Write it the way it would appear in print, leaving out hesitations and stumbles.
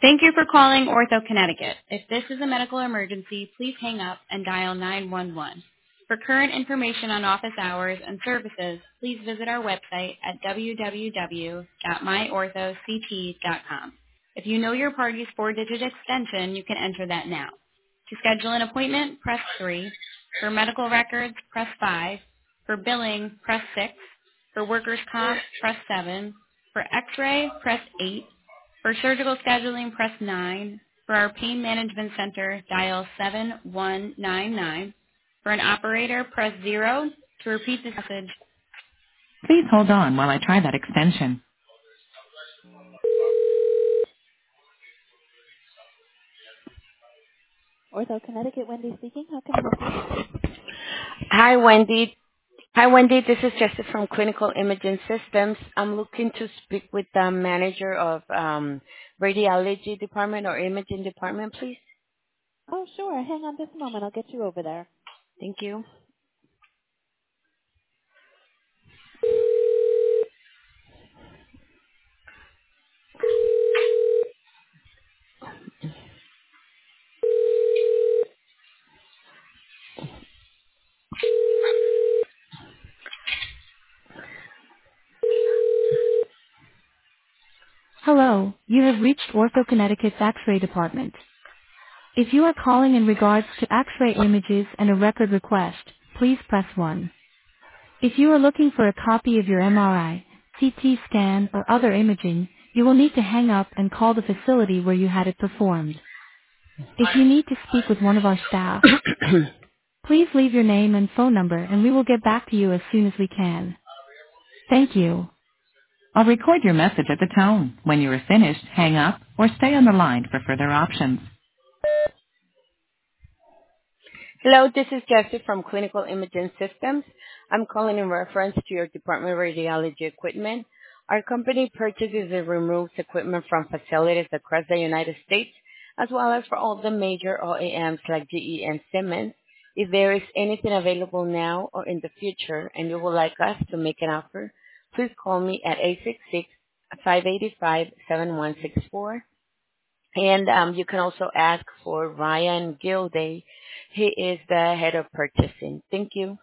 Thank you for calling Ortho Connecticut. If this is a medical emergency, please hang up and dial 911. For current information on office hours and services, please visit our website at www.myorthoct.com. If you know your party's four-digit extension, you can enter that now. To schedule an appointment, press 3. For medical records, press 5. For billing, press 6. For workers' comp, press 7. For x-ray, press 8. For surgical scheduling, press 9. For our pain management center, dial 7199. For an operator, press 0. To repeat this message, please hold on while I try that extension. Ortho Connecticut, Wendy speaking. How can I help you? Hi, Wendy. Hi, Wendy. This is Jessica from Clinical Imaging Systems. I'm looking to speak with the manager of radiology department or imaging department, please. Oh, sure. Hang on just a moment. I'll get you over there. Thank you. Hello, you have reached Ortho Connecticut's X-ray department. If you are calling in regards to X-ray images and a record request, please press 1. If you are looking for a copy of your MRI, CT scan, or other imaging, you will need to hang up and call the facility where you had it performed. If you need to speak with one of our staff, please leave your name and phone number and we will get back to you as soon as we can. Thank you. I'll record your message at the tone. When you are finished, hang up or stay on the line for further options. Hello, this is Jessica from Clinical Imaging Systems. I'm calling in reference to your department of radiology equipment. Our company purchases and removes equipment from facilities across the United States, as well as for all the major OEMs like GE and Siemens. If there is anything available now or in the future and you would like us to make an offer, please call me at 866-585-7164. And you can also ask for Ryan Gilday. He is the head of purchasing. Thank you.